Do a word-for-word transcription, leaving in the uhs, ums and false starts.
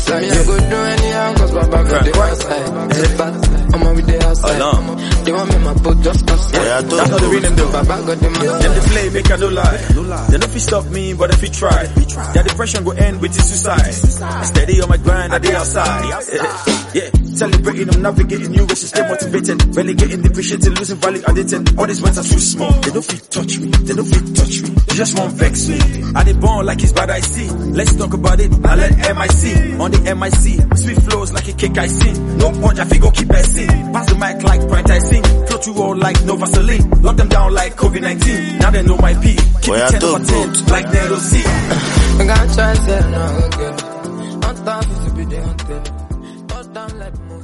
So me, I go do anyhow, cause my back got the outside. Step back, I'm over the outside. They want me my boat just outside. Yeah, that's how the rhythm do. Baba got the man. Them they play, make I no lie. They no fit stop me, but if you try, their depression go end with his suicide. Steady on my grind, I dey outside. Yeah, celebrating, I'm navigating new races, stay motivated. Relegating, depreciating, losing value, addicted. All these ones are too small. They don't fit touch me. They don't fit touch me. They just won't vex me. I dey born like it's bad I see. Let's talk about it. I let M I C on the M I C. Sweet flows like a cake I sing. No punch, I figure keep pressing. Pass the mic like Bright I sing. Flow through all like no Vaseline. Lock them down like COVID nineteen. Now they know my P. Keep it ten over ten like Nero C. I'm gonna try to say no, okay. On top is to be the hunted. All down like